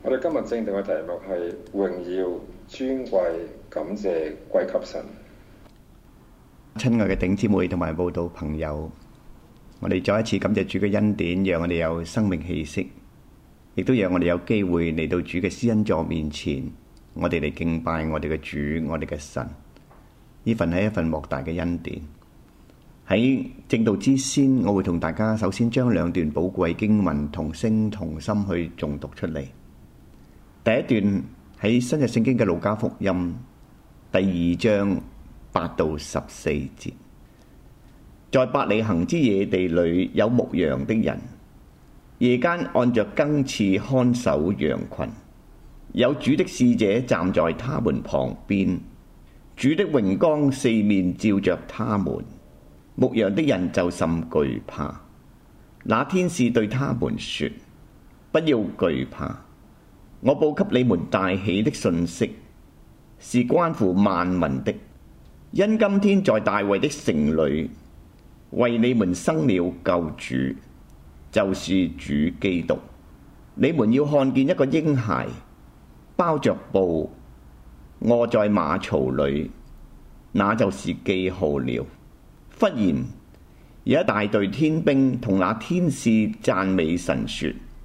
我哋今日正定嘅題目係榮耀、尊貴、感謝歸給神。 親愛嘅弟兄姊妹同埋慕道朋友，我哋再一次感謝主嘅恩典，讓我哋有生命氣息，亦都讓我哋有機會嚟到主嘅施恩座面前，我哋嚟敬拜我哋嘅主，我哋嘅神。呢份係一份莫大嘅恩典。喺正道之先，我會同大家首先將兩段寶貴經文同聲同心去誦讀出嚟。第一段喺新約聖經嘅路加福音第2章8到14節。在伯利恆之野地裏有牧羊的人，夜間按着更次看守羊群，有主的使者站在他們旁邊，主的榮光四面照着他們，牧羊的人就甚懼怕。那天使對他們說：不要懼怕，我報給你們大喜的訊息，是關乎萬民的。因今天在大衛的城裏，為你們生了救主，就是主基督。你們要看見一個嬰孩，包着布，臥在馬槽裏，那就是記號了。忽然有一大隊天兵同那天使讚美神說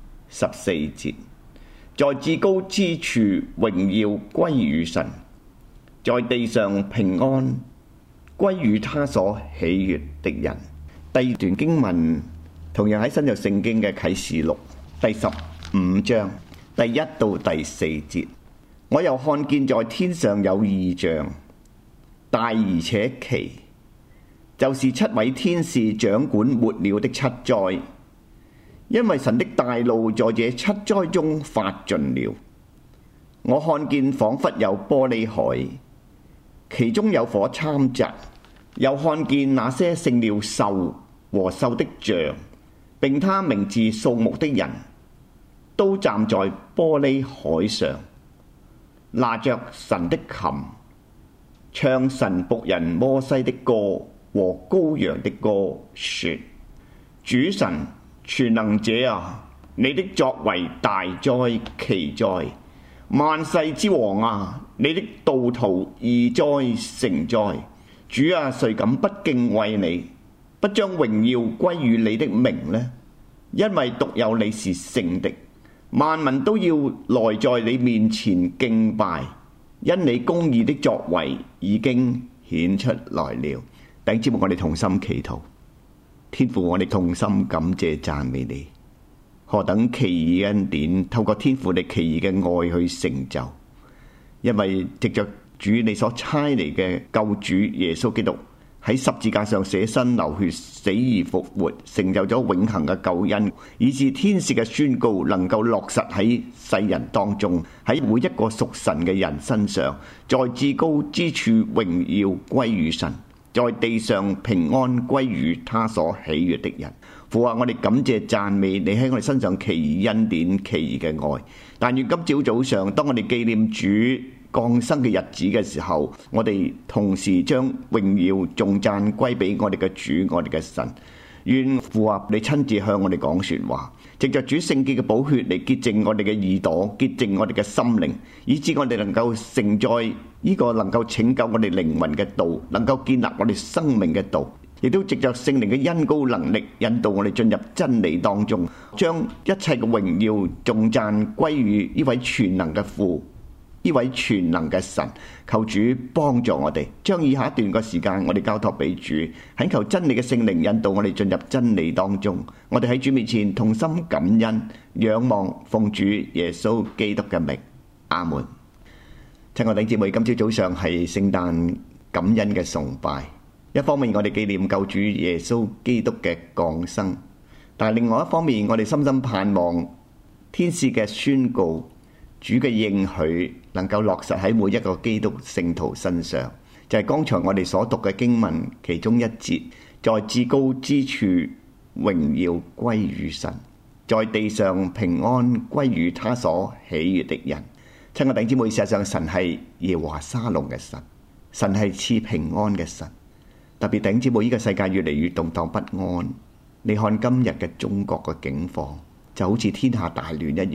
：14節，在至高之處榮耀歸於神，在地上平安歸於他所喜悅的人。第二段經文同樣喺新約聖經嘅啟示錄第15章第1到第4節。我又看見在天上有異象，大而且奇，就是7位天使掌管末了的7災，因為神的大怒在這7災中發盡了。我看見仿佛有玻璃海，其中有火摻雜，又看見那些勝了獸和獸的像，並他名字數目的人，都站在玻璃海上，拿着神的琴，唱神僕人摩西的歌和羔羊的歌，說：主神全能者啊，你的作為大哉奇哉！萬世之王啊，你的道途義哉誠哉！主啊，誰敢不敬畏你，不將榮耀歸於你的名呢？因為獨有你是聖的，萬民都要來在你面前敬拜，因你公義的作為已經顯出來了。弟兄姊妹，我哋同心祈禱。天父，我哋同心感謝讚美你，何等奇異恩典，透過天父你奇異嘅愛去成就。因為藉着主你所差嚟嘅救主耶穌基督喺十字架上捨身流血，死而復活，成就咗永恆嘅救恩，以致天使嘅宣告能夠落實喺世人當中，喺每一個屬神嘅人身上。在至高之處榮耀歸於神，在地上平安歸於他所喜悅的人。父啊，我哋感謝讚美你喺我哋身上奇異恩典、奇異嘅愛。但願今朝早上，當我哋紀念主降生嘅日子嘅時候，我哋同時將榮耀頌讚歸俾我哋嘅主，我哋嘅神。願父啊，你親自向我哋講說話，藉着主聖潔嘅寶血嚟潔淨我哋嘅耳朵，潔淨我哋嘅心靈，以致我哋能夠承載呢個能夠拯救我哋靈魂嘅道，能夠建立我哋生命嘅道，亦都藉着聖靈嘅恩膏能力，引導我哋進入真理當中，將一切嘅榮耀頌讚歸於呢位全能嘅父，呢位全能嘅神。求主幫助我哋，將以下一段嘅時間我哋交託俾主，懇求真理嘅聖靈引導我哋進入真理當中。我哋喺主面前同心感恩，仰望奉主耶穌基督嘅名，阿門。親愛弟兄姊妹，今朝早上係聖誕感恩嘅崇拜，一方面我哋紀念救主耶穌基督嘅降生，但係另外一方面我哋深深盼望天使嘅宣告，主嘅應許能夠落實喺每一個基督聖徒身上。就係剛才我哋所讀嘅經文其中一節，在至高之處榮耀歸於神，在地上平安歸於他所喜悅的人。親愛弟兄姊妹，事實上神係耶和華沙龍嘅神，神係賜平安嘅神。特別弟兄姊妹，呢個世界越嚟越動盪不安，你看今日嘅中國嘅境況就好似天下大亂一樣，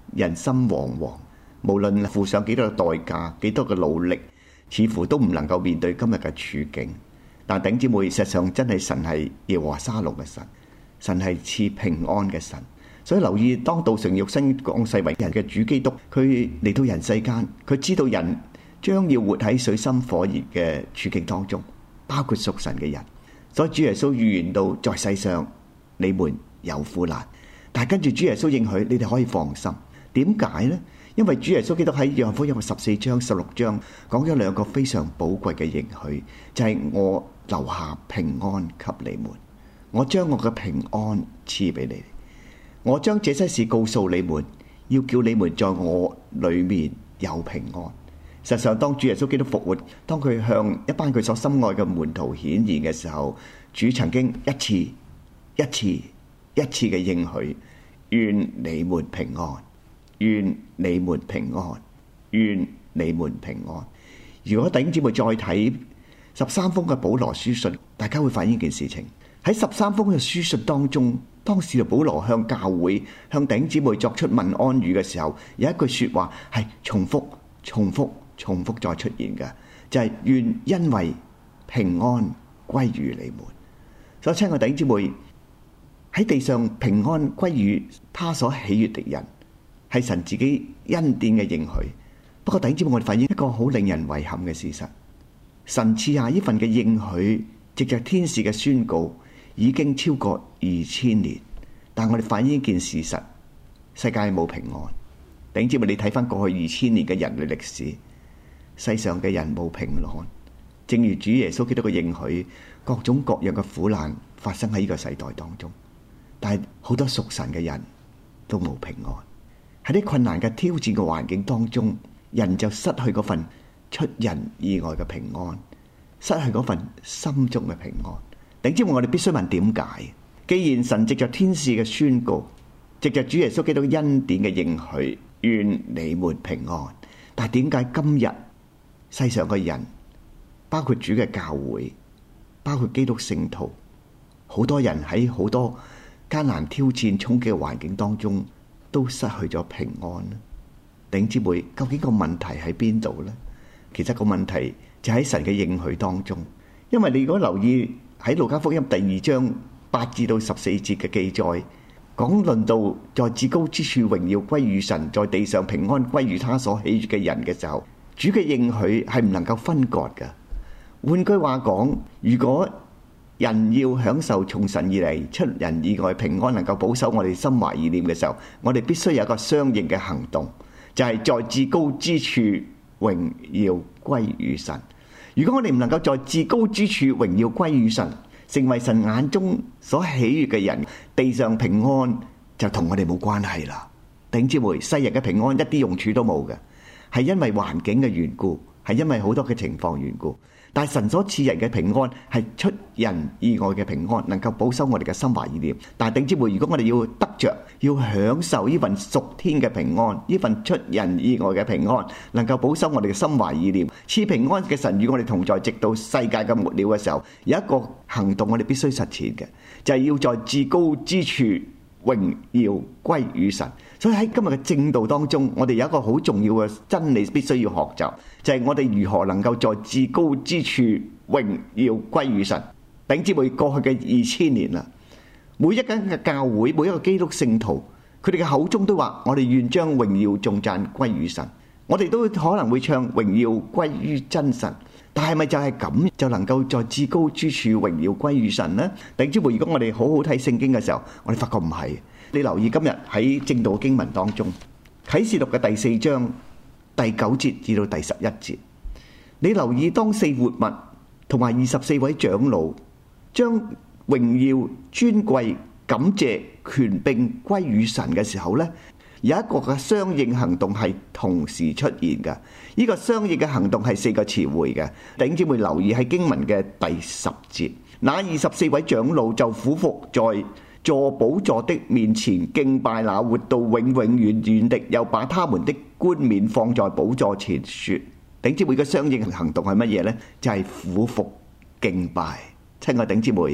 人心惶惶，無論付上幾多嘅代價、幾多嘅努力，似乎都唔能夠面對今日嘅處境。但弟兄姊妹，事實上真係神係耶和華沙龍嘅神，神係賜平安嘅神。所以留意，當道成肉身降世為人嘅主基督，佢嚟到人世間，佢知道人將要活喺水深火熱嘅處境當中，包括屬神嘅人。所以主耶穌預言到，在世上你們有苦難，但係跟住主耶穌應許，你哋可以放心。點解呢？因為主耶穌基督喺約翰福音14章、16章講咗兩個非常寶貴嘅應許，就係我留下平安給你們，我將我嘅平安賜俾你哋，我將這些事告訴你們，要叫你們在我裏面有平安。實際上，當主耶穌基督復活，當佢向一班佢所深愛嘅門徒顯現嘅時候，主曾經一次嘅應許，願你們平安，願你們平安，願你們平安。如果弟兄姊妹再睇13封嘅保羅書信，大家會發現一件事情，喺13封嘅書信當中，當使徒保羅向教會、向弟兄姊妹作出問安語嘅時候，有一句說話係重複再出現嘅，就係願因為平安歸於你們。所以親愛弟兄姊妹，喺地上平安歸於他所喜悅的人，係神自己恩典嘅應許。不過弟兄姊妹，我哋發現一個好令人遺憾嘅事實，神賜下呢份嘅應許，藉着天使嘅宣告，已經超過2000年，但我哋發現一件事實，世界冇平安。弟兄姊妹，你睇翻過去2000年嘅人類歷史，世上嘅人冇平安。正如主耶穌基督嘅應許，各種各樣嘅苦難發生喺呢個世代當中，但係好多屬神嘅人都冇平安。喺啲困難嘅挑戰嘅環境當中，人就失去嗰份出人意外嘅平安，失去嗰份心中嘅平安。弟兄姊妹，我哋必須問點解？既然神藉着天使嘅宣告，藉着主耶穌基督恩典嘅應許，願你們平安，但係點解今日世上嘅人，包括主嘅教會，包括基督聖徒，好多人喺好多艱難挑戰衝擊嘅環境當中，都失去咗平安呢？弟兄姊妹，究竟個問題喺邊度呢？其實個問題就喺神嘅應許當中。因為你如果留意喺路加福音第2章8至到14節嘅記載，講論到在至高之處榮耀歸於神，在地上平安歸於他所喜悅嘅人嘅時候，主嘅應許係唔能夠分割嘅。換句話講，如果人要享受從神而嚟出人意外平安，能夠保守我哋心懷意念嘅時候，我哋必須有一個相應嘅行動，就係在至高之處榮耀歸於神。如果我哋唔能夠在至高之處榮耀歸於神，成為神眼中所喜悅嘅人，地上平安就同我哋冇關係啦。弟兄姊妹，世人嘅平安一啲用處都冇嘅，係因為環境嘅緣故，係因為好多嘅情況緣故。但係神所賜人嘅平安係出人意外嘅平安，能夠保守我哋嘅心懷意念。但係弟兄姊妹，如果我哋要得着、要享受呢份屬天嘅平安，呢份出人意外嘅平安，能夠保守我哋嘅心懷意念，賜平安嘅神與我哋同在，直到世界嘅末了嘅時候，有一個行動我哋必須實踐嘅，就係要在至高之處榮耀歸於神。所以喺今日嘅正道當中，我哋有一個好重要嘅真理必須要學習，就係我哋如何能夠在至高之處榮耀歸於神。弟兄姊妹，過去嘅2000年啦，每一間嘅教會，每一個基督聖徒，佢哋嘅口中都話：我哋願將榮耀頌讚歸於神。我哋都可能會唱榮耀歸於真神，但係咪就係咁就能夠在至高之處榮耀歸於神呢？弟兄姊妹，如果我哋好好睇聖經嘅時候，我哋發覺唔係。你留意今日喺正道經文當中，啟示錄嘅第4章第9節至到第11節，你留意當4活物同埋24位長老將榮耀、尊貴、感謝、權柄歸於神嘅時候呢，有一個嘅相應行動係同時出現嘅。呢個相應嘅行動係4個詞彙嘅。弟兄姊妹留意喺經文嘅第10節，那24位長老就俯伏在坐寶座的面前敬拜那活到永永遠遠的，又把他們的冠冕放在寶座前說：弟兄姊妹嘅相應行動係乜嘢呢？就係俯伏敬拜。親愛弟兄姊妹，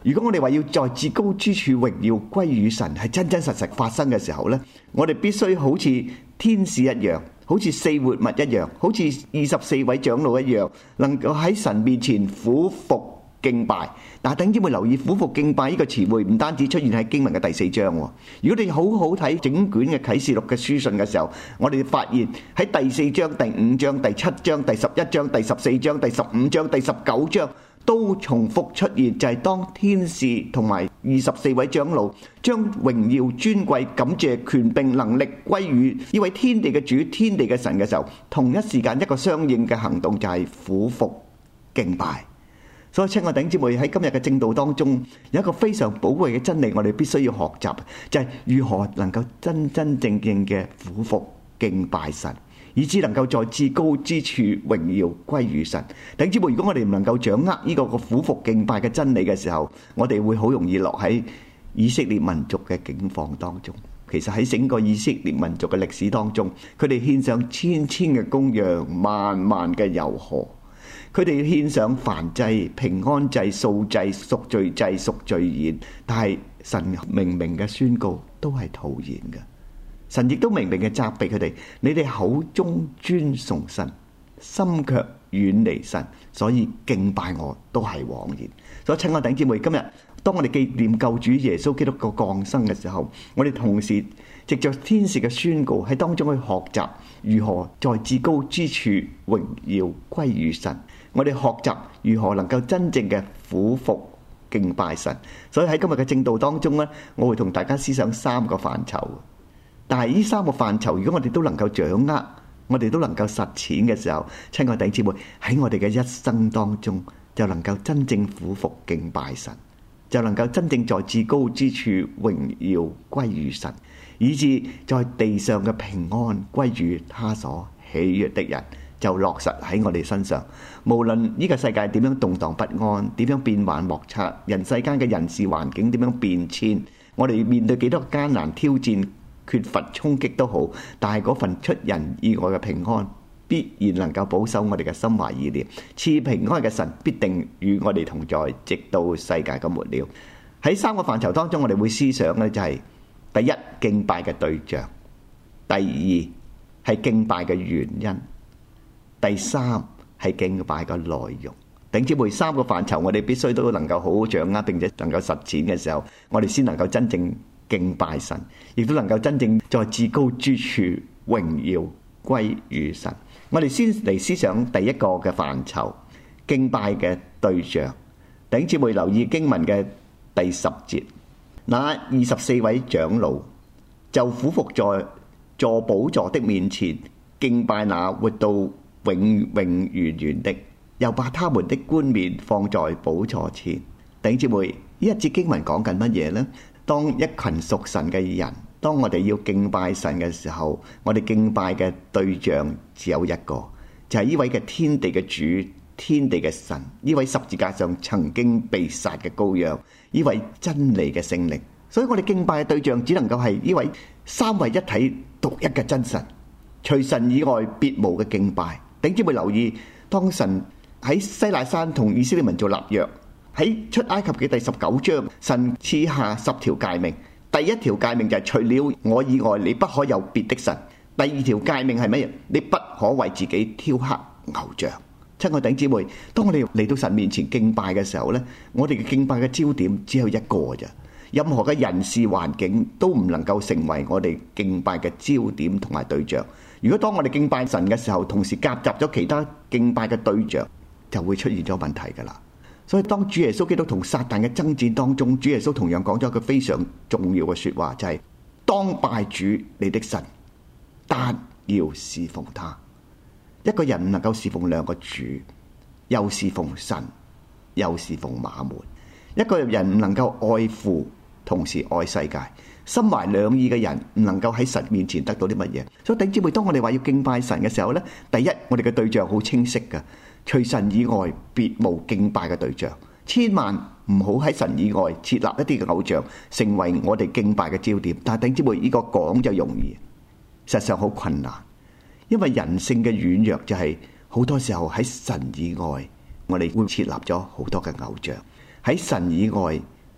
如果我哋話要在至高之處榮耀歸於神，係真真實實發生嘅時候呢，我哋必須好似天使一樣，好似四活物一樣，好似24位長老一樣，能夠喺神面前俯伏敬拜。但係弟兄姊妹留意，俯伏敬拜呢個詞彙唔單止出現喺經文嘅第4章。如果你好好睇整卷嘅啟示錄嘅書信嘅時候，我哋發現喺第4章、第5章、第7章、第11章、第14章、第15章、第19章都重複出現，就係當天使同埋24位長老將榮耀、尊貴、感謝、權柄、能力歸於呢位天地嘅主、天地嘅神嘅時候，同一時間一個相應嘅行動就係俯伏敬拜。所以親愛弟兄姊妹，喺今日嘅正道當中，有一個非常寶貴嘅真理，我哋必須要學習，就係如何能夠真真正正嘅俯伏敬拜神，以致能夠在至高之處榮耀歸於神。弟兄姊妹，如果我哋唔能夠掌握呢個俯伏敬拜嘅真理嘅時候，我哋會好容易落喺以色列民族嘅境況當中。其實喺整個以色列民族嘅歷史當中，佢哋獻上千千嘅公羊、萬萬嘅油河。佢哋獻上燔祭、平安祭、素祭、贖罪祭、贖罪宴，但係神明明嘅宣告都係徒然嘅。神亦都明明嘅責備佢哋：你哋口中尊崇神，心卻遠離神，所以敬拜我都係枉然。所以親愛弟兄姊妹，今日當我哋紀念救主耶穌基督個降生嘅時候，我哋同時藉着天使嘅宣告喺當中去學習如何在至高之處榮耀歸於神。我哋學習如何能夠真正嘅俯伏敬拜神。所以喺今日嘅正道當中呢，我會同大家思想3個範疇。但係呢3個範疇，如果我哋都能夠掌握，我哋都能夠實踐嘅時候，親愛弟兄姊妹，喺我哋嘅一生當中就能夠真正俯伏敬拜神，就能夠真正在至高之處榮耀歸於神，以致在地上嘅平安歸於他所喜悅的人，就落實喺我哋身上。無論呢個世界點樣動盪不安，點樣變幻莫測，人世間嘅人事環境點樣變遷，我哋面對幾多艱難挑戰、缺乏衝擊都好，但係嗰份出人意外嘅平安必然能夠保守我哋嘅心懷意念。賜平安嘅神必定與我哋同在，直到世界嘅末了。喺3個範疇當中，我哋會思想呢就係：第一，敬拜嘅對象；第二，係敬拜嘅原因；第三，係敬拜嘅內容。弟兄姊妹，3個範疇我哋必須都能夠好好掌握，並且能夠實踐嘅時候，我哋先能夠真正敬拜神，亦都能夠真正在至高之處榮耀歸於神。我哋先嚟思想第一個嘅範疇，敬拜嘅對象。弟兄姊妹留意經文嘅第10節，那24位長老就俯伏在坐寶座的面前，敬拜那活到永永遠遠的，又把他們的冠冕放在寶座前。弟兄姊妹，呢一節經文講緊乜嘢呢？當一群屬神嘅人，當我哋要敬拜神嘅時候，我哋敬拜嘅對象只有一個，就係呢位嘅天地嘅主、天地嘅神，呢位十字架上曾經被殺嘅羔羊，呢位真理嘅聖靈。所以我哋敬拜嘅對象只能夠係呢位三位一體獨一嘅真神，除神以外別無嘅敬拜。弟兄姊妹留意，當神喺西奈山同以色列民做立約，喺出埃及嘅第19章，神賜下10條誡命。第一條誡命就係除了我以外，你不可有別的神。第二條誡命係乜嘢？你不可為自己雕刻偶像。親愛弟兄姊妹，當我哋嚟到神面前敬拜嘅時候呢，我哋嘅敬拜嘅焦點只有一個啫。任何嘅人事環境都唔能夠成為我哋敬拜嘅焦點同埋對象。如果當我哋敬拜神嘅時候，同時夾雜咗其他敬拜嘅對象，就會出現咗問題㗎啦。所以當主耶穌基督同撒旦嘅爭戰當中，主耶穌同樣講咗一個非常重要嘅說話，就係當拜主你的神，但要侍奉他。一個人唔能夠侍奉兩個主，又侍奉神，又侍奉馬門。一個人唔能夠愛父，同時愛世界。心懷兩意嘅人唔能夠喺神面前得到啲乜嘢。所以弟兄姊妹，當我哋話要敬拜神嘅時候呢，第一，我哋嘅對象好清晰嘅，除神以外別無敬拜嘅對象。千萬唔好喺神以外設立一啲嘅偶像，成為我哋敬拜嘅焦點。但係弟兄姊妹，呢個講就容易，實際上好困難，因為人性嘅軟弱就係好多時候喺神以外，我哋會設立咗好多嘅偶像。喺神以外，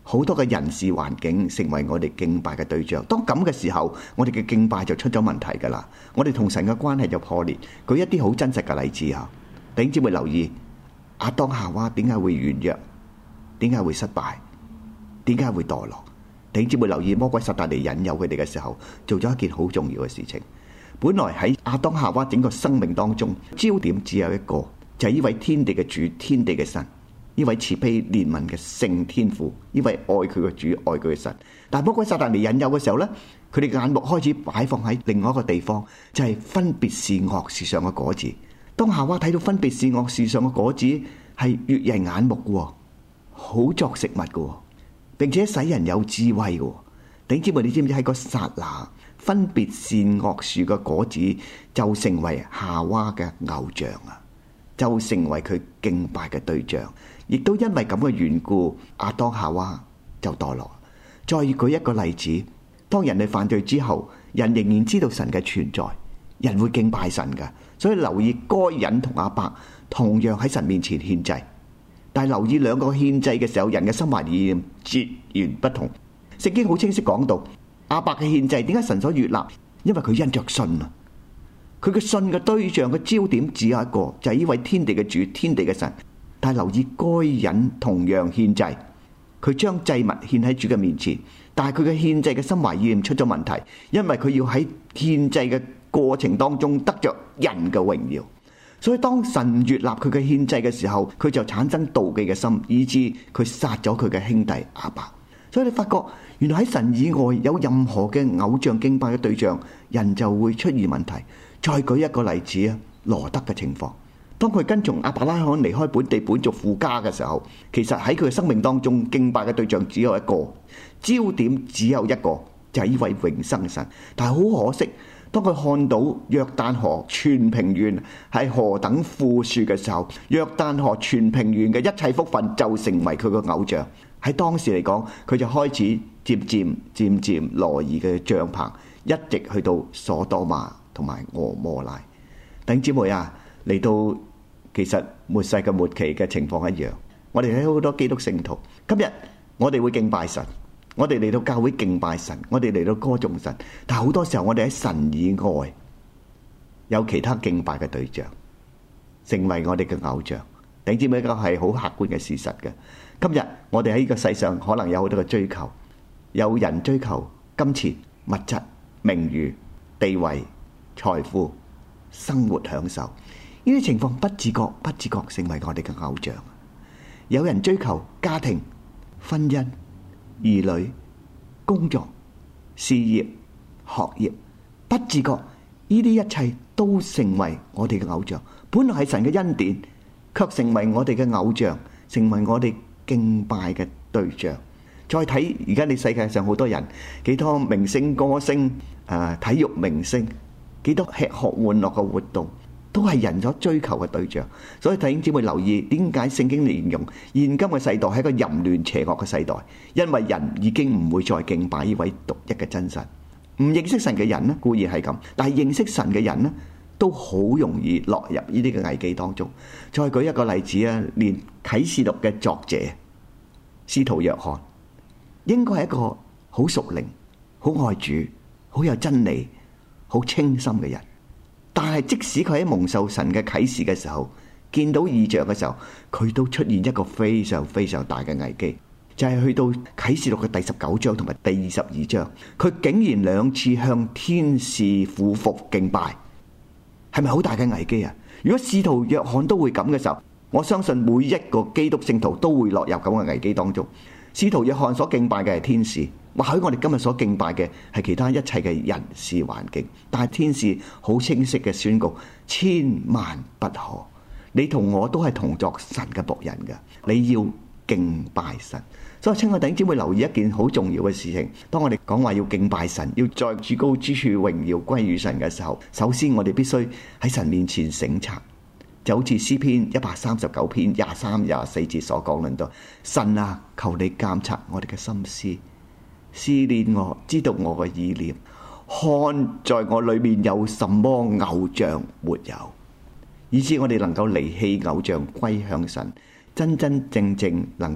好多嘅人事環境成為我哋敬拜嘅對象。當咁嘅時候，我哋嘅敬拜就出咗問題㗎啦。我哋同神嘅關係就破裂。舉一啲好真實嘅例子啊，弟兄姊妹留意，亞當夏娃點解會軟弱？點解會失敗？點解會墮落？弟兄姊妹留意，魔鬼撒旦嚟引誘佢哋嘅時候，做咗一件好重要嘅事情。本來喺亞當夏娃整個生命當中，焦點只有一個，就係呢位天地嘅主、天地嘅神，呢位慈悲憐憫嘅聖天父，呢位愛佢嘅主、愛佢嘅神。但係魔鬼撒旦嚟引誘嘅時候呢，佢哋嘅眼目開始擺放喺另外一個地方，就係分別是惡是上嘅果子。當夏娃睇到分別是惡是上嘅果子係悅人眼目嘅，好作食物嘅，並且使人有智慧嘅。弟兄姊妹，你知唔知喺個剎那，分別善惡樹嘅果子就成為夏娃嘅偶像啊，就成為佢敬拜嘅對象。亦都因為咁嘅緣故，亞當夏娃就墮落。再舉一個例子，當人類犯罪之後，人仍然知道神嘅存在，人會敬拜神嘅。所以留意該隱同亞伯同樣喺神面前獻祭，但係留意兩個獻祭嘅時候，人嘅心懷意念截然不同。聖經好清晰講到，亞伯嘅獻祭點解神所悅納？因為佢因着信啊，佢嘅信嘅對象嘅焦點只有一個，就係呢位天地嘅主、天地嘅神。但係留意該隱同樣獻祭，佢將祭物獻喺主嘅面前，但係佢嘅獻祭嘅心懷意念出咗問題，因為佢要喺獻祭嘅過程當中得着人嘅榮耀。所以當神悅納佢嘅獻祭嘅時候，佢就產生妒忌嘅心，以致佢殺咗佢嘅兄弟亞伯。所以你發覺原來喺神以外有任何嘅偶像敬拜嘅對象，人就會出現問題。再舉一個例子啊，羅得嘅情況。當佢跟從亞伯拉罕離開本地本族父家嘅時候，其實喺佢嘅生命當中敬拜嘅對象只有一個，焦點只有一個，就係呢位永生神。但係好可惜，當佢看到約旦河全平原係何等富庶嘅時候，約旦河全平原嘅一切福分就成為佢嘅偶像。喺當時嚟講，佢就開始漸漸挪移嘅帳篷，一直去到所多瑪同埋蛾摩拉。弟兄姊妹啊，嚟到其實末世嘅末期嘅情況一樣。我哋睇好多基督聖徒，今日我哋會敬拜神，我哋嚟到教會敬拜神，我哋嚟到歌頌神，但係好多時候我哋喺神以外有其他敬拜嘅對象，成為我哋嘅偶像。弟兄姊妹，呢個係好客觀嘅事實嘅。今日我哋喺呢個世上可能有好多嘅追求，有人追求金錢、物質、名譽、地位、財富、生活享受，呢啲情況不自覺成為我哋嘅偶像。有人追求家庭、婚姻、兒女、工作、事業、學業，不自覺呢啲一切都成為我哋嘅偶像。本來係神嘅恩典，卻成為我哋嘅偶像，成為我哋敬拜嘅對象。再睇而家你世界上好多人，幾多明星歌星、體育明星，幾多吃喝玩樂嘅活動，都係人所追求嘅對象。所以弟兄姊妹留意，點解聖經形容現今嘅世代係一個淫亂邪惡嘅世代？因為人已經唔會再敬拜呢位獨一嘅真神。唔認識神嘅人呢，固然係咁，但係認識神嘅人呢，都好容易落入呢啲嘅危機當中。再舉一個例子啊，連啟示錄嘅作者使徒約翰，應該係一個好屬靈、好愛主、好有真理、好清心嘅人。但係即使佢喺蒙受神嘅啟示嘅時候，見到異象嘅時候，佢都出現一個非常非常大嘅危機，就係去到啟示錄嘅第19章同埋第22章，佢竟然2次向天使俯伏敬拜，係咪好大嘅危機啊？如果使徒約翰都會咁嘅時候，我相信每一個基督聖徒都會落入咁嘅危機當中。使徒約翰所敬拜嘅係天使，或許我哋今日所敬拜嘅係其他一切嘅人事環境，但係天使好清晰嘅宣告，千萬不可。你同我都係同作神嘅僕人嘅，你要敬拜神。所以親愛弟兄姊妹留意一件好重要嘅事情，當我哋講話要敬拜神，要在至高之處榮耀歸於神嘅時候，首先我哋必須喺神面前省察。就好似詩篇139篇23、24節所講論到，神啊，求你監察我哋嘅心思，試煉我，知道我嘅意念，看在我裏面有什麼偶像沒有，以致我哋能夠離棄偶像歸向神，真真正正能夠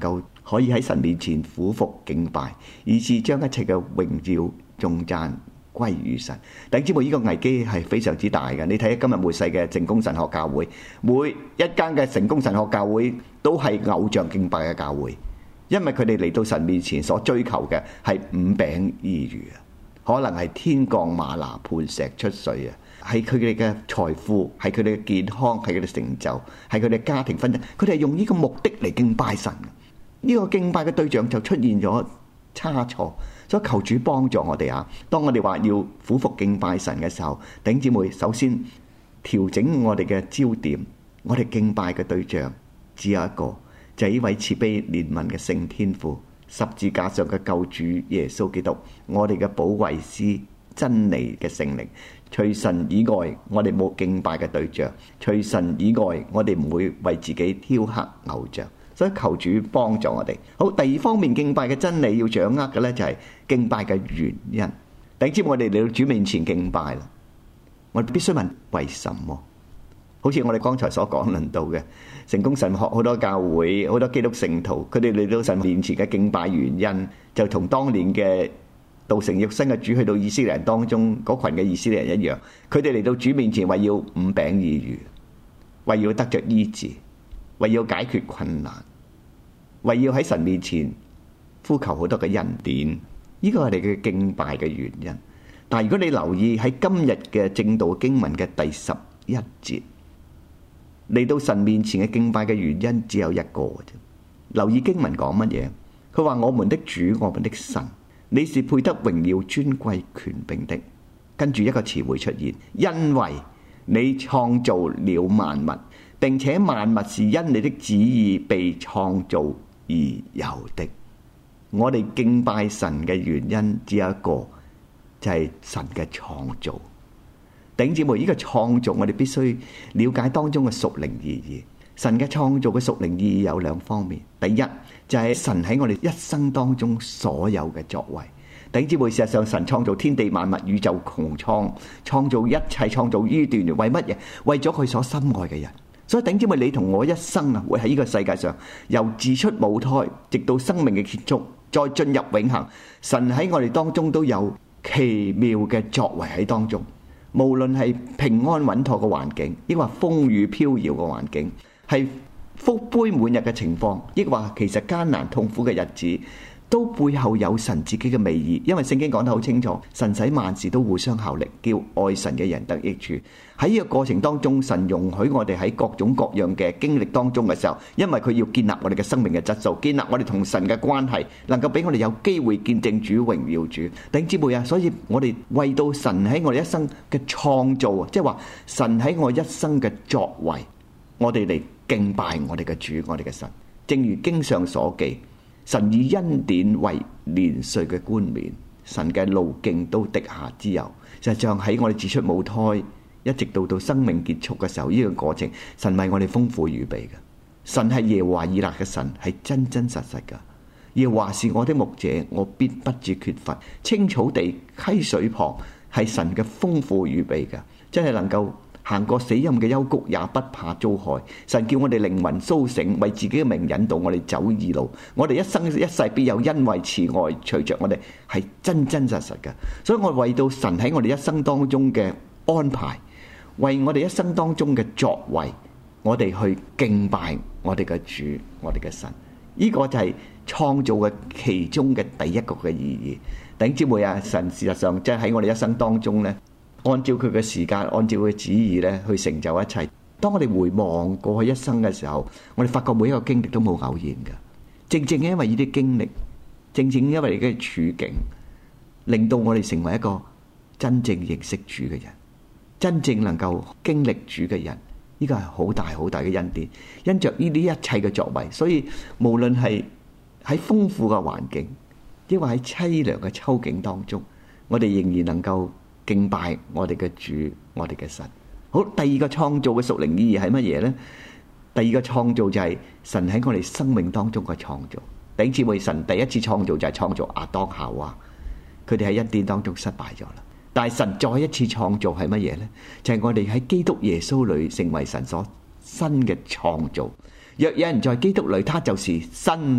可以喺神面前俯伏敬拜，以致將一切嘅榮耀頌讚歸於神。弟兄姊妹，呢個危機係非常之大嘅。你睇下今日末世嘅成功神學教會，每一間嘅成功神學教會都係偶像敬拜嘅教會，因為佢哋嚟到神面前所追求嘅係5餅2魚啊，可能係天降嗎哪磐石出水啊，係佢哋嘅財富，係佢哋嘅健康，係佢哋成就，係佢哋家庭婚姻，佢哋係用呢個目的嚟敬拜神。呢個敬拜嘅對象就出現咗差錯，所以求主幫助我哋啊！當我哋話要俯伏敬拜神嘅時候，弟兄姊妹首先調整我哋嘅焦點，我哋敬拜嘅對象只有一個，就係呢位慈悲憐憫嘅聖天父，十字架上嘅救主耶穌基督，我哋嘅保惠師，真理嘅聖靈。除神以外，我哋冇敬拜嘅對象；除神以外，我哋唔會為自己雕刻偶像。所以求主幫助我哋。好，第二方面敬拜嘅真理要掌握嘅呢，就係敬拜嘅原因。弟兄姊妹，我哋嚟到主面前敬拜啦，我哋必須問為什麼？好似我哋剛才所講論到嘅成功神學，好多教會、好多基督聖徒，佢哋嚟到神面前嘅敬拜原因，就同當年嘅道成肉身嘅主去到以色列人當中嗰群嘅以色列人一樣，佢哋嚟到主面前為要5餅2魚，為要得着醫治，為要解決困難，為要喺神面前呼求好多嘅恩典，呢個係你嘅敬拜嘅原因。但係如果你留意喺今日嘅正道經文嘅第11節，嚟到神面前嘅敬拜嘅原因只有一個啫。留意經文講乜嘢？佢話我們的主，我們的神，你是配得榮耀尊貴權柄的。跟住一個詞彙出現，因為你創造了萬物，並且萬物是因你的旨意被創造而有的。我哋敬拜神嘅原因只有一個，就係神嘅創造。弟兄姊妹，呢個創造我哋必須了解當中嘅屬靈意義。神嘅創造嘅屬靈意義有2方面。第一就係神喺我哋一生當中所有嘅作為。弟兄姊妹，事實上神創造天地萬物、宇宙穹蒼，創造一切，創造於斷，為乜嘢？為咗佢所深愛嘅人。所以弟兄姊妹，你同我一生啊，會喺呢個世界上由自出母胎，直到生命嘅結束，再進入永恆。神喺我哋當中都有奇妙嘅作為喺當中。無論係平安穩妥嘅環境，抑或風雨飄搖嘅環境，係福杯滿溢嘅情況，抑或其實艱難痛苦嘅日子，都背後有神自己嘅美意。因為聖經講得好清楚，神使萬事都互相效力，叫愛神嘅人得益處。喺呢個過程當中，神容許我哋喺各種各樣嘅經歷當中嘅時候，因為佢要建立我哋嘅生命嘅質素，建立我哋同神嘅關係，能夠俾我哋有機會見證主、榮耀主。弟兄姊妹啊，所以我哋為到神喺我哋一生嘅創造，即係話神喺我一生嘅作為，我哋嚟敬拜我哋嘅主、我哋嘅神。正如經上所記，神以恩典為年歲嘅冠冕，神嘅路徑都滴下之油。實際上喺我哋自出母胎，一直到生命結束嘅時候，呢個過程，神為我哋豐富預備嘅。神係耶和華以勒嘅神，係真真實實嘅。耶和華是我的牧者，我必不致缺乏。青草地、溪水旁，係神嘅豐富預備嘅，真係能夠行過死蔭嘅幽谷，也不怕遭害。神叫我哋靈魂甦醒，為自己嘅名引導我哋走義路。我哋一生一世必有恩惠慈愛隨着我哋，係真真實實嘅。所以我為到神喺我哋一生當中嘅安排，為我哋一生當中嘅作為，我哋去敬拜我哋嘅主、我哋嘅神。呢個就係創造嘅其中嘅第一個嘅意義。弟兄姊妹啊，神事實上即係喺我哋一生當中呢，按照佢嘅時間，按照佢嘅旨意咧，去成就一切。當我哋回望過去一生嘅時候，我哋發覺每一個經歷都冇偶然嘅。正正因為呢啲經歷，正正因為呢啲處境，令到我哋成為一個真正認識主嘅人，真正能夠經歷主嘅人。呢個係好大好大嘅恩典。因着呢啲一切嘅作為，所以無論係喺豐富嘅環境，抑或喺淒涼嘅秋景當中，我哋仍然能夠敬拜我哋嘅主，我哋嘅神。好，第二個創造嘅屬靈意義係乜嘢呢？第二個創造就係神喺我哋生命當中嘅創造。弟兄姊妹，神第一次創造就係創造亞當夏娃，佢哋喺恩典當中失敗咗啦。但係神再一次創造係乜嘢呢？就係我哋喺基督耶穌裏成為神所新嘅創造。若有人在基督裏，他就是新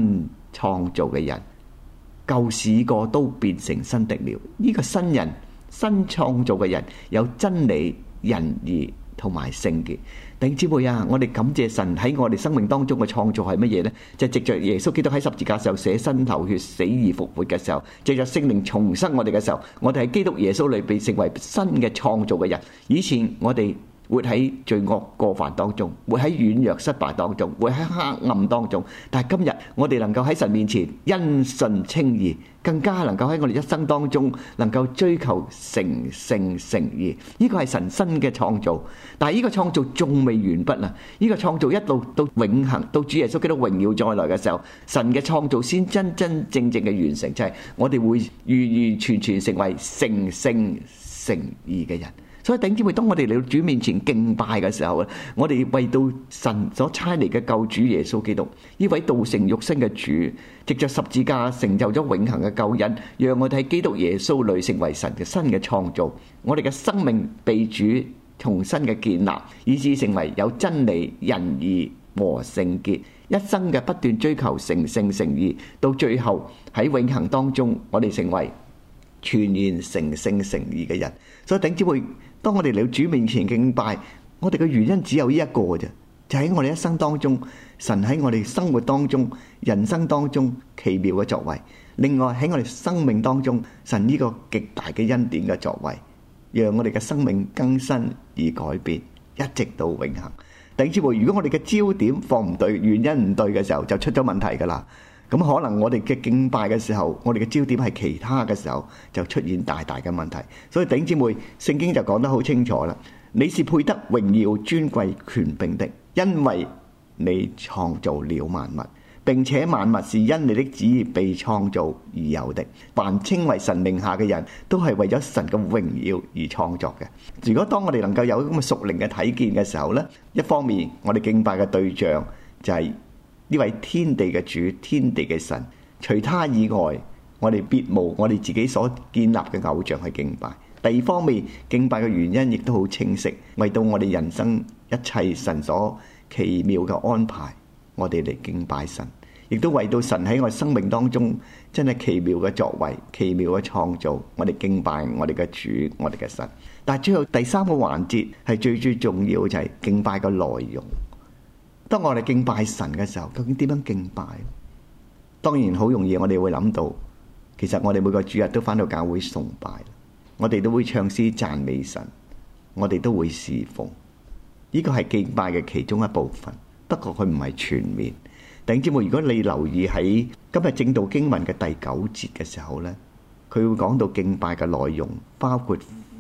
創造嘅人，舊事過都變成新的了。呢個新人新創造嘅人有真理、仁義同埋聖潔。弟兄姊妹啊，我哋感謝神喺我哋生命當中嘅創造係乜嘢呢？就係藉着耶穌基督喺十字架上捨身流血死而復活嘅時候，藉着聖靈重生我哋嘅時候，我哋喺基督耶穌裏邊成為新嘅創造嘅人。以前我哋活喺罪惡過犯當中，活喺軟弱失敗當中，活喺黑暗當中。但係今日我哋能夠喺神面前因信稱義，更加能夠喺我哋一生當中能夠追求成聖成義。呢個係神新嘅創造，但係呢個創造仲未完畢啊！呢個創造一路到永恆，到主耶穌基督榮耀再來嘅時候，神嘅創造先真真正正嘅完成，就係我哋會完完全全成為成聖成義嘅人。所以弟兄姊妹，當我哋嚟到主面前敬拜嘅時候，我哋為到神所差嚟嘅救主耶穌基督，呢位道成肉身嘅主，藉着十字架成就咗永恆嘅救恩，讓我哋喺基督耶穌裏成為神嘅新嘅創造。我哋嘅生命被主重新嘅建立，以致成為有真理、仁義和聖潔，一生嘅不斷追求成聖成義，到最後喺永恆當中，我哋成為全然成聖成義嘅人。所以弟兄姊妹，當我哋嚟到主面前敬拜，我哋嘅原因只有呢一個啫，就喺我哋一生當中，神喺我哋生活當中、人生當中奇妙嘅作為。另外喺我哋生命當中，神呢個極大嘅恩典嘅作為，讓我哋嘅生命更新而改變，一直到永恆。弟兄姊妹，如果我哋嘅焦點放唔對，原因唔對嘅時候，就出咗問題㗎啦。咁可能我哋嘅敬拜嘅時候，我哋嘅焦點係其他嘅時候，就出現大大嘅問題。所以弟兄姊妹，聖經就講得好清楚啦。你是配得榮耀、尊貴、權柄的，因為你創造了萬物，並且萬物是因你的旨意被創造而有的。凡稱為神名下嘅人都係為咗神嘅榮耀而創作嘅。如果當我哋能夠有咁嘅屬靈嘅睇見嘅時候呢，一方面我哋敬拜嘅對象就係呢位天地嘅主、天地嘅神，除他以外，我哋別無我哋自己所建立嘅偶像去敬拜。第二方面，敬拜嘅原因亦都好清晰，為到我哋人生一切神所奇妙嘅安排，我哋嚟敬拜神，亦都為到神喺我生命當中真係奇妙嘅作為、奇妙嘅創造，我哋敬拜我哋嘅主、我哋嘅神。但係最後第三個環節係最重要，就係敬拜嘅內容。當我哋敬拜神嘅時候，究竟點樣敬拜？當然好容易，我哋會諗到，其實我哋每個主日都返到教會崇拜，我哋都會唱詩讚美神，我哋都會侍奉，呢個係敬拜嘅其中一部分。不過佢唔係全面。弟兄姊妹，如果你留意喺今日正道經文嘅第9節嘅時候呢，佢會講到敬拜嘅內容包括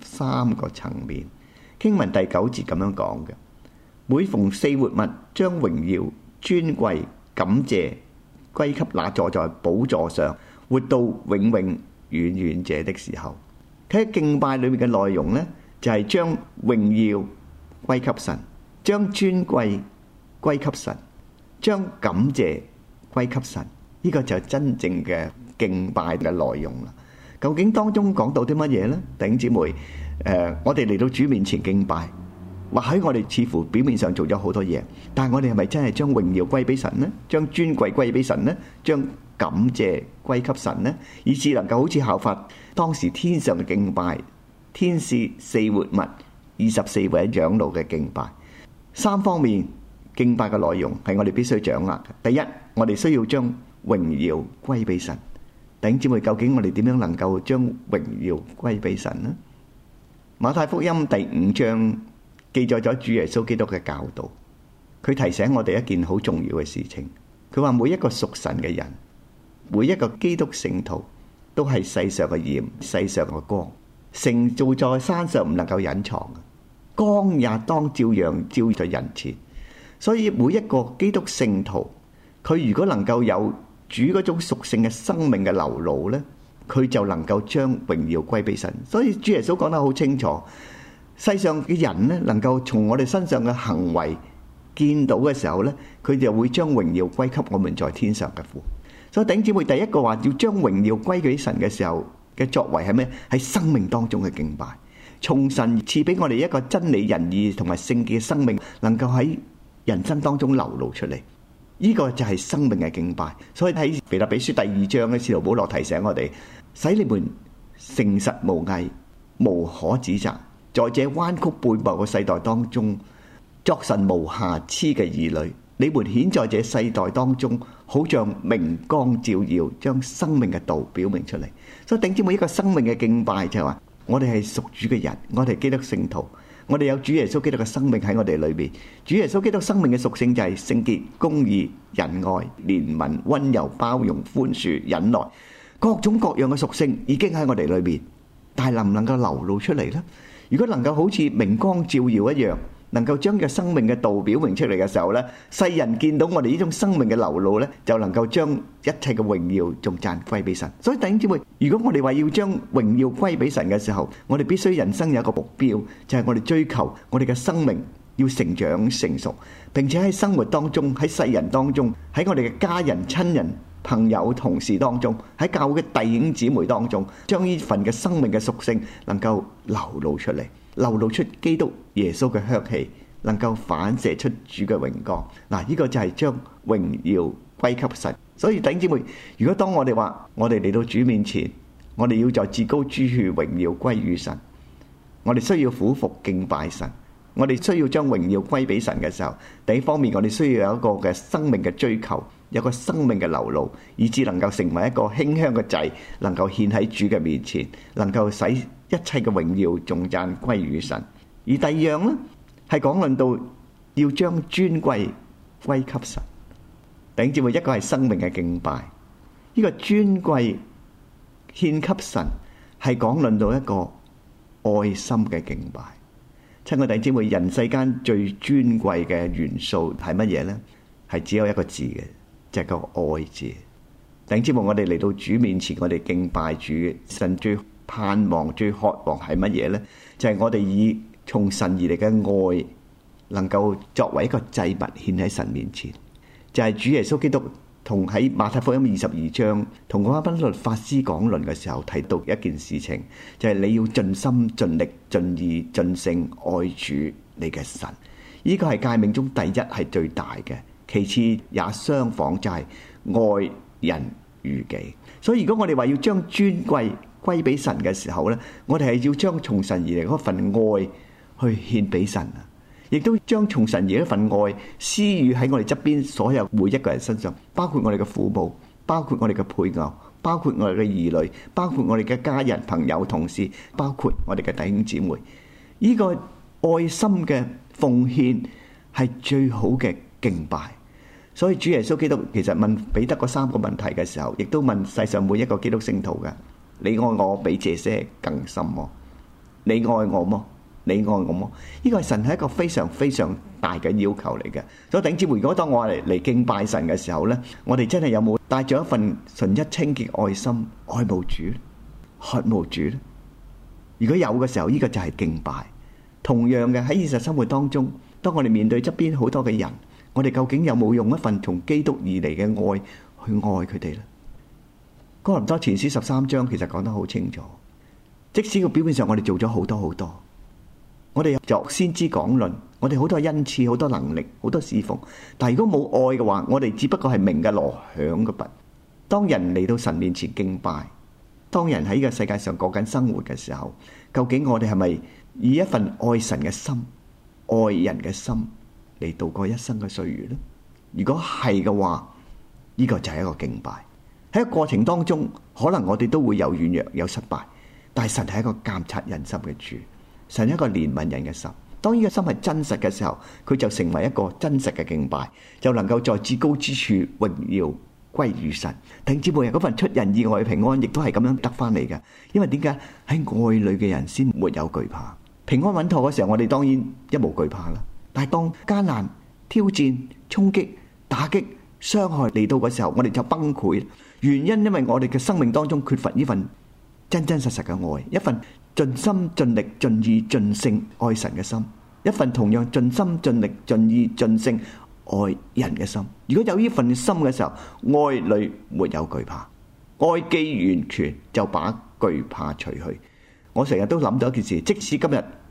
3個層面。經文第9節咁樣講嘅。每逢四活物將榮耀、尊貴、感謝歸給那坐在寶座上活到永永遠遠者的時候，佢喺敬拜裏面嘅內容呢，就係將榮耀歸給神，將尊貴歸給神，將感謝歸給神。呢個就係真正嘅敬拜嘅內容啦。究竟當中講到啲乜嘢呢？弟兄姊妹，我哋嚟到主面前敬拜，或許我哋似乎表面上做咗好多嘢，但係我哋係咪真係將榮耀歸俾神呢？將尊貴歸俾神呢？將感謝歸給神呢？以致能夠好似效法當時天上嘅敬拜，天使、四活物、24位長老嘅敬拜。3方面敬拜嘅內容係我哋必須掌握嘅。第一，我哋需要將榮耀歸俾神。弟兄姊妹，究竟我哋點樣能夠將榮耀歸俾神呢？馬太福音第5章記載咗主耶穌基督嘅教導，佢提醒我哋一件好重要嘅事情。佢話每一個屬神嘅人，每一個基督聖徒都係世上嘅鹽，世上嘅光。城造在山上唔能夠隱藏，光也當照樣照在人前。所以每一個基督聖徒，佢如果能夠有主嗰種屬性嘅生命嘅流露呢，佢就能夠將榮耀歸俾神。所以主耶穌講得好清楚。世上嘅人呢，能夠從我哋身上嘅行為見到嘅時候呢，佢就會將榮耀歸給我們在天上嘅父。所以弟兄姊妹，第一個話要將榮耀歸給神嘅時候嘅作為係咩？喺生命當中嘅敬拜，從神賜俾我哋一個真理、仁義同埋聖潔嘅生命，能夠喺人生當中流露出嚟。 呢個就係生命嘅敬拜。所以喺腓立比書第2章咧，使徒保羅提醒我哋，使你們誠實無偽，無可指責，在這彎曲悖謬嘅世代當中，作神無瑕疵嘅兒女。你們顯在這世代當中，好像明光照耀，將生命嘅道表明出嚟。所以頂住每一個生命嘅敬拜就係話，我哋係屬主嘅人，我哋係基督聖徒，我哋有主耶穌基督嘅生命喺我哋裏邊。主耶穌基督生命嘅屬性就係聖潔、公義、仁愛、憐憫、溫柔、包容、寬恕、忍耐，各種各樣嘅屬性已經喺我哋裏邊。但係能唔能夠流露出嚟呢？如果能夠好似明光照耀一樣，能夠將個生命嘅道表明出嚟嘅時候呢，世人見到我哋呢種生命嘅流露呢，就能夠將一切嘅榮耀頌讚歸俾神。所以弟兄姊妹，如果我哋話要將榮耀歸俾神嘅時候，我哋必須人生有一個目標，就係我哋追求我哋嘅生命要成長成熟，並且喺生活當中，喺世人當中，喺我哋嘅家人、親人、朋友、同事當中，喺教會嘅弟兄姊妹當中，將呢份嘅生命嘅屬性能夠流露出嚟，流露出基督耶穌嘅香氣，能夠反射出主嘅榮光。嗱，呢個就係將榮耀歸給神。所以弟兄姊妹，如果當我哋話我哋嚟到主面前，我哋要在至高之處榮耀歸於神，我哋需要俯伏敬拜神，我哋需要將榮耀歸俾神嘅時候，第一方面我哋需要有一個嘅生命嘅追求，有個生命嘅流露，以致能夠成為一個馨香嘅祭，能夠獻喺主嘅面前，能夠使一切嘅榮耀頌讚歸於神。而第二樣呢，係講論到要將尊貴歸給神。弟兄姊妹，一個係生命嘅敬拜，呢個尊貴獻給神，係講論到一個愛心嘅敬拜。親愛弟兄姊妹，人世間最尊貴嘅元素係乜嘢呢？係只有一個字嘅，就係個愛字。弟兄姊妹，我哋嚟到主面前，我哋敬拜主，神最盼望、最渴望係乜嘢呢？就係我哋以從神而嚟嘅愛，能夠作為一個祭物獻喺神面前。就係主耶穌基督同喺馬太福音22章同嗰班律法師講論嘅時候提到一件事情，就係你要盡心盡力盡意盡性愛主你嘅神。呢個係誡命中第一，係最大嘅，其次也相仿，就係愛人如己。所以如果我哋話要將尊貴歸俾神嘅時候呢，我哋係要將從神而嚟嗰份愛去獻俾神啊！亦都將從神而嚟一份愛施予喺我哋側邊所有每一個人身上，包括我哋嘅父母，包括我哋嘅配偶，包括我哋嘅兒女，包括我哋嘅家人、朋友、同事，包括我哋嘅弟兄姊妹。呢個愛心嘅奉獻係最好嘅敬拜。所以主耶穌基督其實問彼得嗰3個問題嘅時候，亦都問世上每一個基督聖徒嘅：你愛我比這些更深麼？你愛我麼？你愛我麼？呢個係神係一個非常非常大嘅要求嚟嘅。所以弟兄姊妹，如果當我嚟敬拜神嘅時候呢，我哋真係有冇帶著一份純一清潔愛心愛慕主、渴慕主呢？如果有嘅時候，呢個就係敬拜。同樣嘅喺現實生活當中，當我哋面對側邊好多嘅人，我哋究竟有冇用一份從基督而嚟嘅愛去愛佢哋呢？哥林多前書13章其實講得好清楚，即使個表面上我哋做咗好多好多，我哋作先知講論，我哋好多恩賜、好多能力、好多侍奉，但係如果冇愛嘅話，我哋只不過係鳴嘅鑼響嘅鈸。當人嚟到神面前敬拜，當人喺呢個世界上過緊生活嘅時候，究竟我哋係咪以一份愛神嘅心、愛人嘅心嚟度過一生嘅歲月呢？如果係嘅話，呢個就係一個敬拜。喺個過程當中，可能我哋都會有軟弱、有失敗，但係神係一個監察人心嘅主。神一個憐憫人嘅心，當呢個心係真實嘅時候，佢就成為一個真實嘅敬拜，就能夠在至高之處榮耀歸於神。弟兄姊妹，嗰份出人意外嘅平安，亦都係咁樣得翻嚟嘅。因為點解喺愛裏嘅人先沒有懼怕？平安穩妥嘅時候，我哋當然一無懼怕啦。但係當艱難、挑戰、衝擊、打擊、傷害嚟到嘅時候，我哋就崩潰。原因因為我哋嘅生命當中缺乏呢份真真實實嘅愛，一份盡心盡力盡意盡性愛神嘅心，一份同樣盡心盡力盡意盡性愛人嘅心。如果有呢份心嘅時候，愛裏沒有懼怕，愛既完全就把懼怕除去。我成日都諗到一件事，即使今日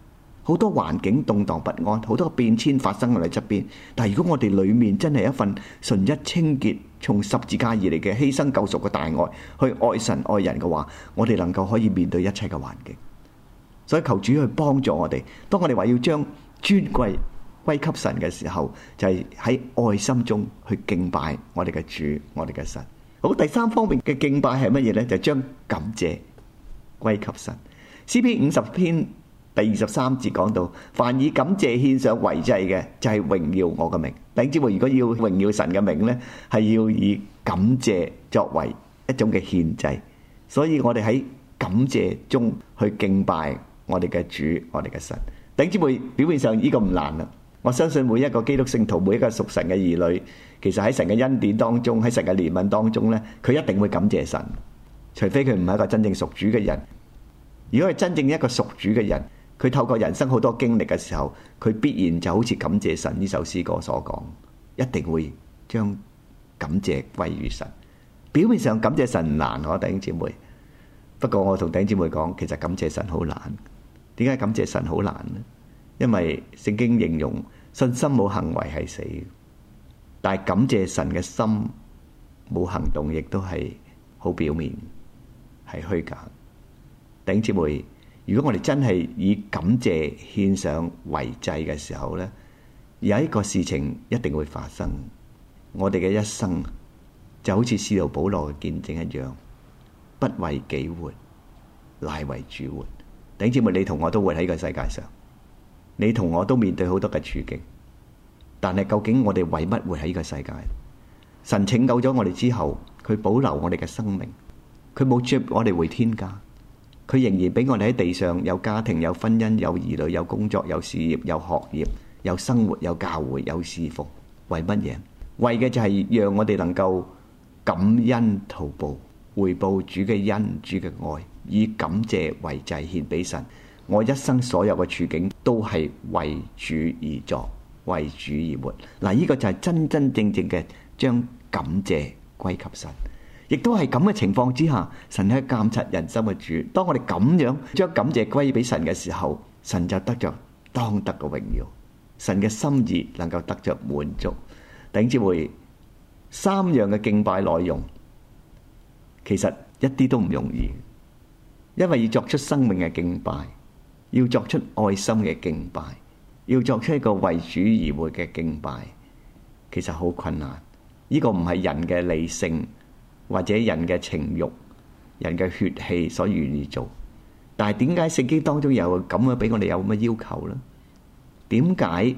好多環境動盪不安，好多變遷發生喺我哋側邊。但係如果我哋裡面真係一份純一清潔，從十字架而嚟嘅犧牲救贖嘅大愛，去愛神愛人嘅話，我哋能夠可以面對一切嘅環境。所以求主去幫助我哋。當我哋話要將尊貴歸給神嘅時候，就係喺愛心中去敬拜我哋嘅主，我哋嘅神。好，第三方面嘅敬拜係乜嘢呢？就將感謝歸給神。詩篇50篇第23節講到，凡以感謝獻上為祭嘅，就係榮耀我嘅名。弟兄姊妹，如果要榮耀神嘅名呢，係要以感謝作為一種嘅獻祭。所以我哋喺感謝中去敬拜我哋嘅主，我哋嘅神。弟兄姊妹，表面上呢個唔難啦。我相信每一個基督聖徒，每一個屬神嘅兒女，其實喺神嘅恩典當中，喺神嘅憐憫當中呢，佢一定會感謝神。除非佢唔係一個真正屬主嘅人。如果係真正一個屬主嘅人，佢透過人生好多經歷嘅時候，佢必然就好似感謝神呢首詩歌所講，一定會將感謝歸於神。表面上感謝神唔難，弟兄姊妹。不過我同弟兄姊妹講，其實感謝神好難。點解感謝神好難呢？因為聖經形容信心冇行為係死，但係感謝神嘅心冇行動，亦都係好表面，係虛假。弟兄姊妹，如果我哋真係以感謝獻上為祭嘅時候呢，有一個事情一定會發生。我哋嘅一生就好似使徒保羅嘅見證一樣，不為己活，乃為主活。弟兄姊妹，你同我都活喺個世界上，你同我都面對好多嘅處境，但係究竟我哋為乜活喺呢個世界？神拯救咗我哋之後，佢保留我哋嘅生命，佢冇接我哋回天家，佢仍然俾我哋喺地上有家庭、有婚姻、有兒女、有工作、有事業、有學業、有生活、有教會、有侍奉。為乜嘢？為嘅就係讓我哋能夠感恩圖報，回報主嘅恩、主嘅愛，以感謝為祭獻俾神。我一生所有嘅處境都係為主而作，為主而活。嗱，呢個就係真真正正嘅將感謝歸給神。亦都係咁嘅情況之下，神係監察人心嘅主。當我哋咁樣將感謝歸俾神嘅時候，神就得着當得嘅榮耀，神嘅心意能夠得着滿足。弟兄姊妹，三樣嘅敬拜內容，其實一啲都唔容易，因為要作出生命嘅敬拜，要作出愛心嘅敬拜，要作出一個為主而活嘅敬拜，其實好困難。呢個唔係人嘅理性或者人嘅情慾、人嘅血氣所願意做。但係點解聖經當中有咁樣俾我哋有咁嘅要求呢？點解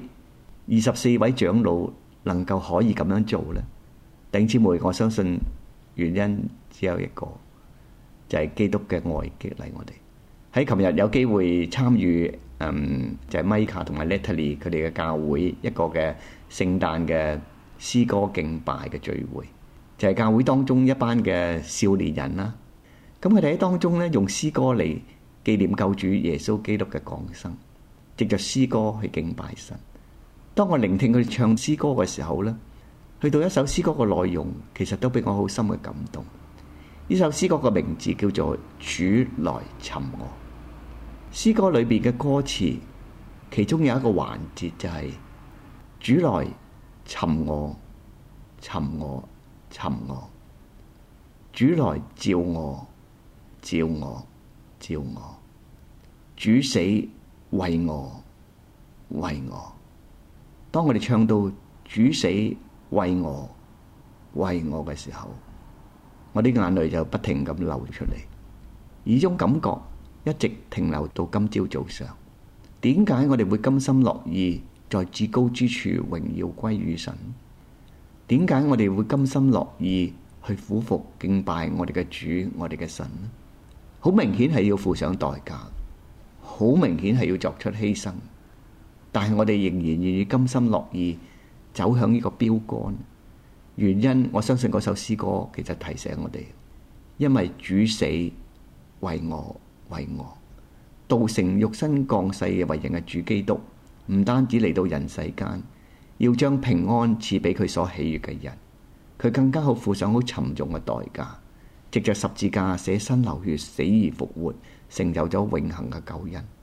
24位長老能夠可以咁樣做呢？弟兄姊妹，我相信原因只有一個，就係基督嘅愛激勵我哋。喺琴日有機會參與就係 Micah 同埋 Natalie 佢哋嘅教會一個嘅聖誕嘅詩歌敬拜嘅聚會，就係教會當中一班嘅少年人啦。咁佢哋喺當中咧用詩歌嚟紀念救主耶穌基督嘅降生，藉着詩歌去敬拜神。當我聆聽佢哋唱詩歌嘅時候咧，去到一首詩歌嘅內容，其實都俾我好深嘅感動。呢首詩歌嘅名字叫做《主來尋我》。詩歌裏邊嘅歌詞，其中有一個環節就係主來尋我，尋我，尋我；主來召我，召我，召我；主死為我，為我。當我哋唱到主死為我，為我嘅時候，我啲眼淚就不停咁流出嚟，呢種感覺一直停留到今朝早上。點解我哋會甘心樂意在至高之處榮耀歸於神？點解我哋會甘心樂意去俯伏敬拜我哋嘅主，我哋嘅神呢？好明顯係要付上代價，好明顯係要作出犧牲，但係我哋仍然願意甘心樂意走向呢個標杆。原因我相信嗰首詩歌其實提醒我哋，因為主死為我，為我，道成肉身降世嘅為人嘅主基督，唔單止嚟到人世間，要將平安賜俾佢所喜悅嘅人，佢更加好付上好沉重嘅代價，藉着十字架捨身流血，死而復活，成就咗永恆嘅救恩。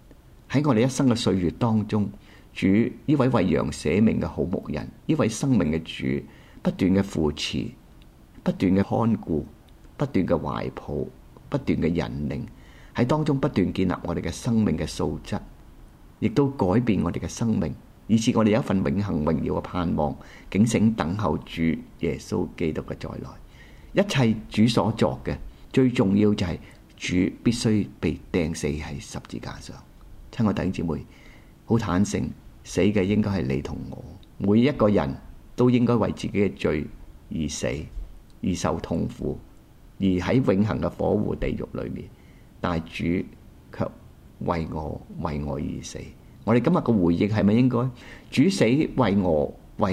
喺我哋一生嘅歲月當中，主呢位為羊捨命嘅好牧人，呢位生命嘅主，不斷嘅扶持，不斷嘅看顧，不斷嘅懷抱，不斷嘅引領，喺當中不斷建立我哋嘅生命嘅素質，亦都改變我哋嘅生命，以致我哋有一份永恆榮耀嘅盼望，警醒等候主耶穌基督嘅再來。一切主所作嘅，最重要就係主必須被釘死喺十字架上。親愛弟兄姊妹，好坦誠，死嘅應該係你同我，每一個人都應該為自己嘅罪而死，而受痛苦，而喺永恆嘅火湖地獄裏面。但係主卻為我而死。我哋今日嘅回應係咪應該主死為我？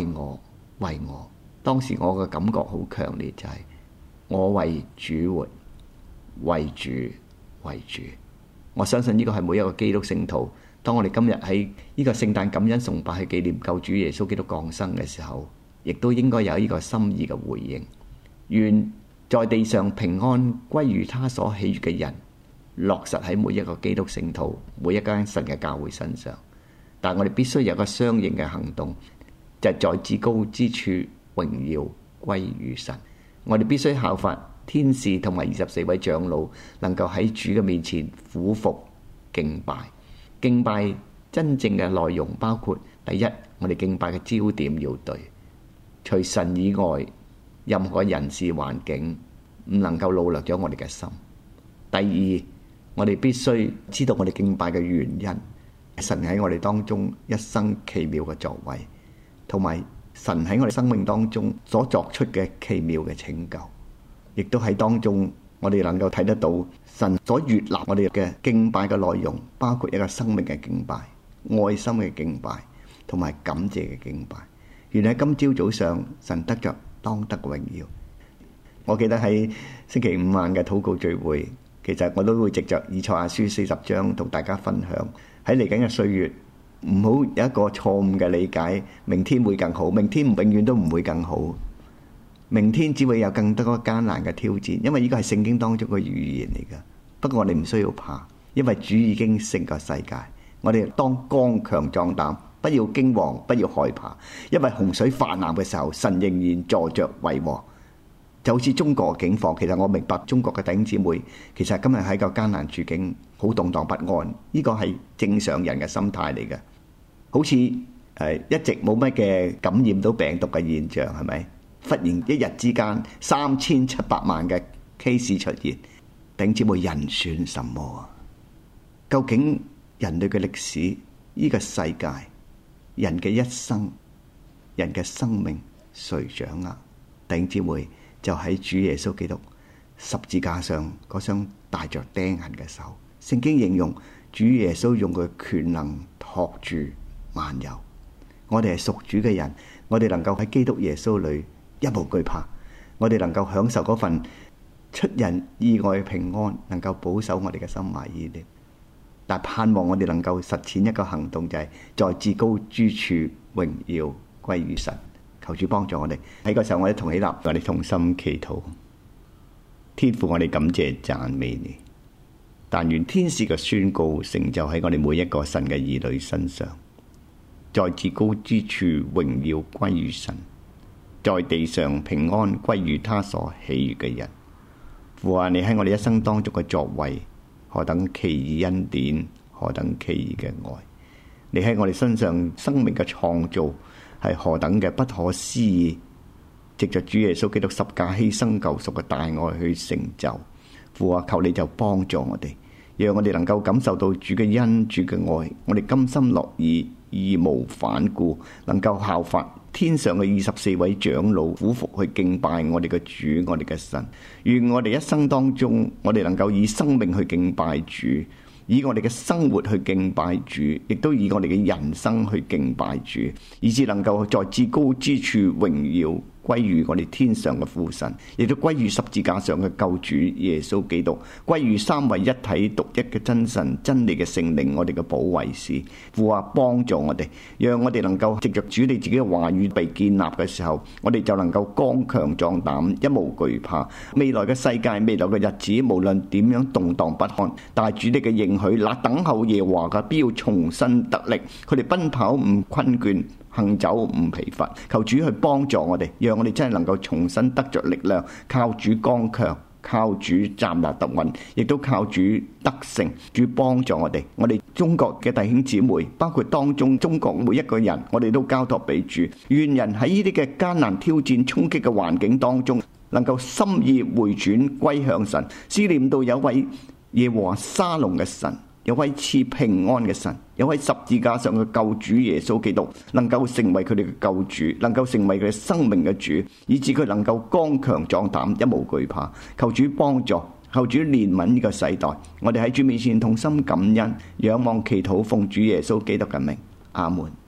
當時我嘅感覺好強烈，就係我為主活，為主。我相信呢個係每一個基督聖徒，當我哋今日喺呢個聖誕感恩崇拜去紀念救主耶穌基督降生嘅時候，亦都應該有呢個心意嘅回應。願在地上平安歸於他所喜悅嘅人，落實喺每一個基督聖徒、每一間神嘅教會身上。但我哋必須有個相應嘅行動，就係在至高之處榮耀歸於神。我哋必須效法天使同埋24位長老，能夠喺主嘅面前俯伏敬拜。敬拜真正嘅內容包括：第一，我哋敬拜嘅焦點要對，除神以外，任何人事環境唔能夠擄掠咗我哋嘅心。第二，我哋必須知道我哋敬拜嘅原因，神喺我哋當中一生奇妙嘅作為，同埋神喺我哋生命當中所作出嘅奇妙嘅拯救。亦都喺當中，我哋能夠睇得到神所悅納我哋嘅敬拜嘅內容，包括一個生命嘅敬拜、愛心嘅敬拜，同埋感謝嘅敬拜。原來今朝早上，神得着當得榮耀。我記得喺星期五晚嘅禱告聚會，其實我都會藉着以賽亞書40章同大家分享，喺嚟緊嘅歲月，唔好有一個錯誤嘅理解，明天會更好，明天永遠都唔會更好。明天只會有更多艱難嘅挑戰，因為呢個係聖經當中嘅預言嚟㗎。不過我哋唔需要怕，因為主已經勝過世界。我哋當剛強壯膽，不要驚惶，不要害怕，因為洪水泛濫嘅時候，神仍然坐着為王。就好似中國嘅境況，其實我明白中國嘅弟兄姊妹，其實今日喺個艱難處境，好動盪不安，呢個係正常人嘅心態嚟嘅。好似一直冇乜嘅感染到病毒嘅現象，係咪？忽然一日之間3700萬嘅 case 出現，弟兄姊妹，人算什麼啊？究竟人類嘅歷史，呢個世界，人嘅一生，人嘅生命，誰掌握？弟兄姊妹，就喺主耶穌基督十字架上嗰雙帶着釘痕嘅手。聖經形容主耶穌用佢權能托住萬有。我哋係屬主嘅人，我哋能夠喺基督耶穌裏一無懼怕，我哋能夠享受嗰份出人意外嘅平安，能夠保守我哋嘅心懷意念。但盼望我哋能夠實踐一個行動，就係在至高之處榮耀歸於神。求主幫助我哋。喺個時候，我哋同起立，我哋同心祈禱。天父，我哋感謝讚美你。但願天使嘅宣告成就喺我哋每一個神嘅兒女身上，在至高之處榮耀歸於神，在地上平安歸於他所喜悅嘅人。父啊，你喺我哋一生當中嘅作為，何等奇異恩典，何等奇異嘅愛！你喺我哋身上生命嘅創造係何等嘅不可思議！藉着主耶穌基督十架犧牲救贖嘅大愛去成就。父啊，求你就幫助我哋，讓我哋能夠感受到主嘅恩、主嘅愛，我哋甘心樂意，義無反顧，能夠效法天上嘅24位長老，俯伏去敬拜我哋嘅主，我哋嘅神。願我哋一生當中，我哋能夠以生命去敬拜主，以我哋嘅生活去敬拜主，亦都以我哋嘅人生去敬拜主，以致能夠在至高之處榮耀歸於我哋天上嘅父神，亦都歸於十字架上嘅救主耶穌基督，歸於三位一體獨一嘅真神真理嘅聖靈，我哋嘅保惠師。父啊，幫助我哋，讓我哋能夠藉着主你自己嘅話語被建立嘅時候，我哋就能夠剛強壯膽，一無懼怕。未來嘅世界，未來嘅日子，無論點樣動盪不堪，但係主你嘅應許，那等候耶和華嘅必要重新得力，佢哋奔跑唔困倦，行走唔疲乏。求主去幫助我哋，讓我哋真係能夠重新得着力量，靠主剛強，靠主站立得穩，亦都靠主得勝。主幫助我哋，我哋中國嘅弟兄姊妹，包括當中中國每一個人，我哋都交託俾主。願人喺呢啲嘅艱難挑戰衝擊嘅環境當中，能夠心意回轉歸向神，思念到有位耶和華沙龍嘅神，有位賜平安嘅神，有位十字架上嘅救主耶穌基督，能夠成為佢哋嘅救主，能夠成為佢哋生命嘅主，以致佢能夠剛強壯膽，一無懼怕。求主幫助，求主憐憫呢個世代。我哋喺主面前同心感恩，仰望祈禱，奉主耶穌基督嘅名，阿門。